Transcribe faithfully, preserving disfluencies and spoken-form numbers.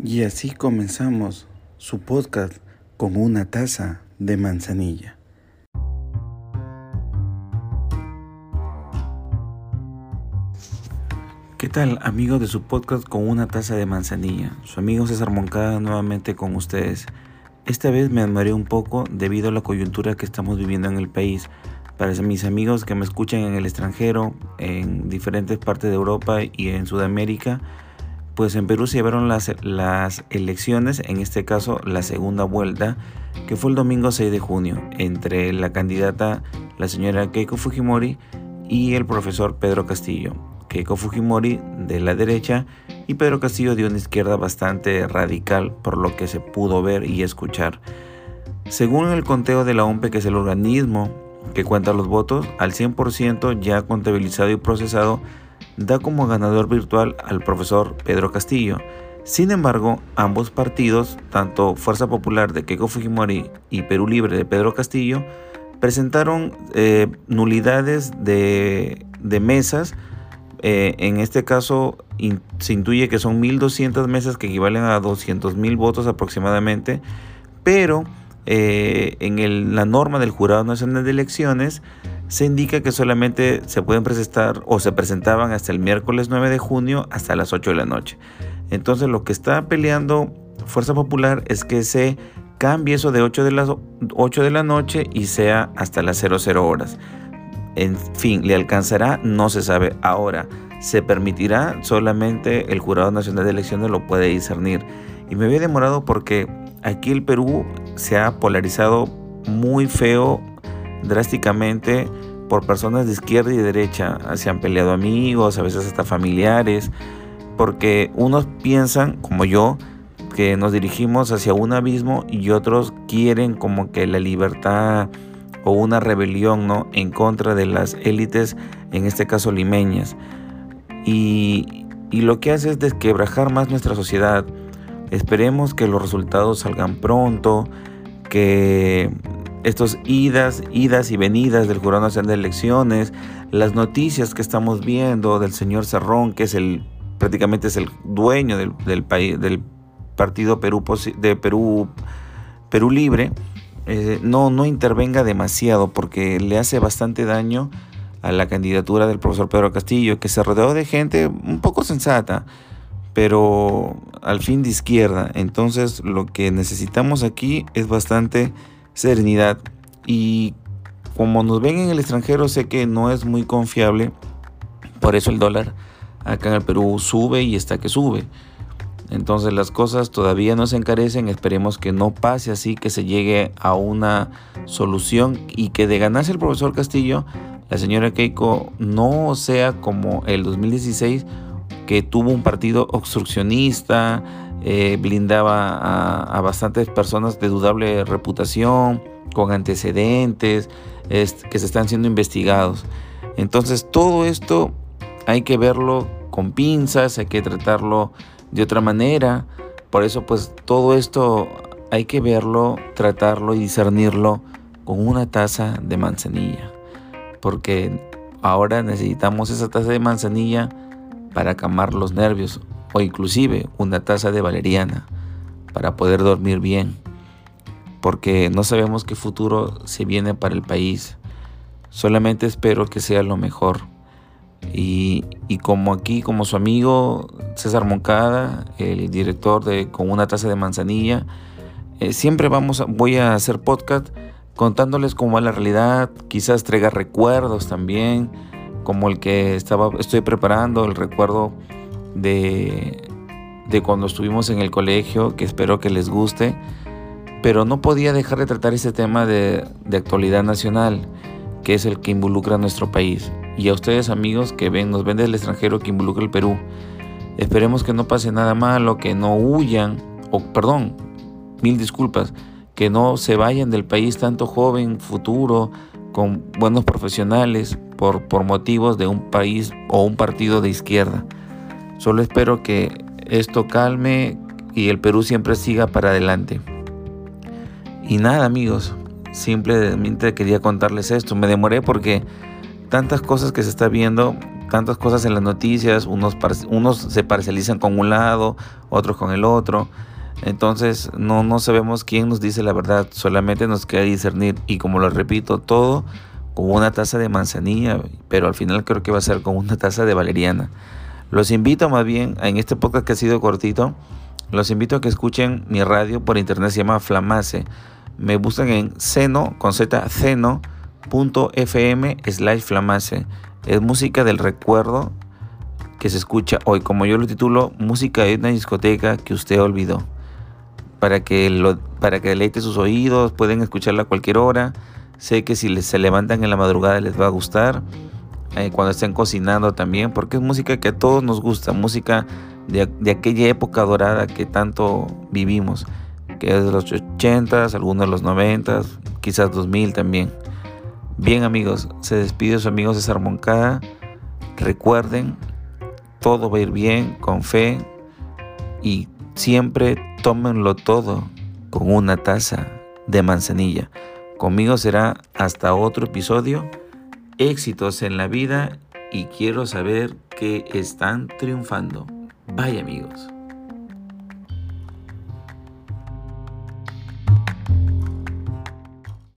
Y así comenzamos su podcast con una taza de manzanilla. ¿Qué tal, amigos de su podcast con una taza de manzanilla? Su amigo César Moncada nuevamente con ustedes. Esta vez me demoré un poco debido a la coyuntura que estamos viviendo en el país. Para mis amigos que me escuchan en el extranjero, en diferentes partes de Europa y en Sudamérica, pues en Perú se llevaron las, las elecciones, en este caso la segunda vuelta, que fue el domingo seis de junio, entre la candidata, la señora Keiko Fujimori, y el profesor Pedro Castillo. Keiko Fujimori de la derecha y Pedro Castillo de una izquierda bastante radical, por lo que se pudo ver y escuchar. Según el conteo de la O M P E, que es el organismo que cuenta los votos, al cien por ciento ya contabilizado y procesado, da como ganador virtual al profesor Pedro Castillo. Sin embargo, ambos partidos, tanto Fuerza Popular de Keiko Fujimori y Perú Libre de Pedro Castillo, presentaron eh, nulidades de, de mesas. Eh, en este caso in, se intuye que son mil doscientas mesas que equivalen a doscientos mil votos aproximadamente, pero eh, en el, la norma del Jurado Nacional de Elecciones se indica que solamente se pueden presentar o se presentaban hasta el miércoles nueve de junio hasta las ocho de la noche. Entonces lo que está peleando Fuerza Popular es que se cambie eso de ocho de, las ocho de la noche y sea hasta las cero cero horas. En fin, ¿le alcanzará? No se sabe. Ahora, ¿se permitirá? Solamente el Jurado Nacional de Elecciones lo puede discernir. Y me había demorado porque aquí el Perú se ha polarizado muy feo, drásticamente, por personas de izquierda y derecha. Se han peleado amigos, a veces hasta familiares, porque unos piensan, como yo, que nos dirigimos hacia un abismo y otros quieren como que la libertad o una rebelión, ¿no?, en contra de las élites, en este caso limeñas. Y, y lo que hace es desquebrajar más nuestra sociedad. Esperemos que los resultados salgan pronto, que estos idas, idas y venidas del Jurado Nacional de Elecciones, las noticias que estamos viendo del señor Cerrón, que es el prácticamente es el dueño del, del país, del partido Perú, de Perú, Perú Libre, eh, no, no intervenga demasiado, porque le hace bastante daño a la candidatura del profesor Pedro Castillo, que se rodeó de gente un poco sensata, pero al fin de izquierda. Entonces lo que necesitamos aquí es bastante serenidad, y como nos ven en el extranjero, sé que no es muy confiable, por eso el dólar acá en el Perú sube y está que sube. Entonces las cosas todavía no se encarecen. Esperemos que no pase así, que se llegue a una solución y que de ganarse el profesor Castillo, la señora Keiko no sea como el dos mil dieciséis, que tuvo un partido obstruccionista, eh, blindaba a, a bastantes personas de dudable reputación, con antecedentes, es, que se están siendo investigados. Entonces todo esto hay que verlo con pinzas, hay que tratarlo de otra manera. Por eso pues todo esto hay que verlo, tratarlo y discernirlo con una taza de manzanilla, porque ahora necesitamos esa taza de manzanilla para calmar los nervios, o inclusive una taza de valeriana para poder dormir bien, porque no sabemos qué futuro se viene para el país. Solamente espero que sea lo mejor. Y, y como aquí, como su amigo César Moncada, el director de Con una taza de manzanilla, eh, siempre vamos a, voy a hacer podcast contándoles cómo va la realidad, quizás traiga recuerdos también, como el que estaba, estoy preparando, el recuerdo de, de cuando estuvimos en el colegio, que espero que les guste, pero no podía dejar de tratar este tema de, de actualidad nacional, que es el que involucra a nuestro país. Y a ustedes, amigos que ven, nos ven del extranjero, que involucra el Perú, esperemos que no pase nada malo, que no huyan, o perdón, mil disculpas, que no se vayan del país tanto joven, futuro, con buenos profesionales, por, por motivos de un país o un partido de izquierda. Solo espero que esto calme y el Perú siempre siga para adelante. Y nada, amigos, simplemente quería contarles esto. Me demoré porque tantas cosas que se está viendo, tantas cosas en las noticias, unos, unos se parcializan con un lado, otros con el otro. Entonces no, no sabemos quién nos dice la verdad, solamente nos queda discernir. Y como lo repito, todo con una taza de manzanilla, pero al final creo que va a ser con una taza de valeriana. Los invito más bien, en este podcast que ha sido cortito, los invito a que escuchen mi radio por internet, se llama Flamace. Me buscan en seno, con z, seno.fm slash Flamace. Es música del recuerdo que se escucha hoy, como yo lo titulo, música de una discoteca que usted olvidó. Para que, lo, para que deleite sus oídos, pueden escucharla a cualquier hora. Sé que si les, se levantan en la madrugada les va a gustar. Eh, cuando estén cocinando también, porque es música que a todos nos gusta. Música de, de aquella época dorada que tanto vivimos. Que es de los ochentas, algunos de los noventas, quizás dos mil también. Bien amigos, se despide su amigo César Moncada. Recuerden, todo va a ir bien, con fe. Y siempre tómenlo todo con una taza de manzanilla. Conmigo será hasta otro episodio. Éxitos en la vida y quiero saber que están triunfando. Bye amigos.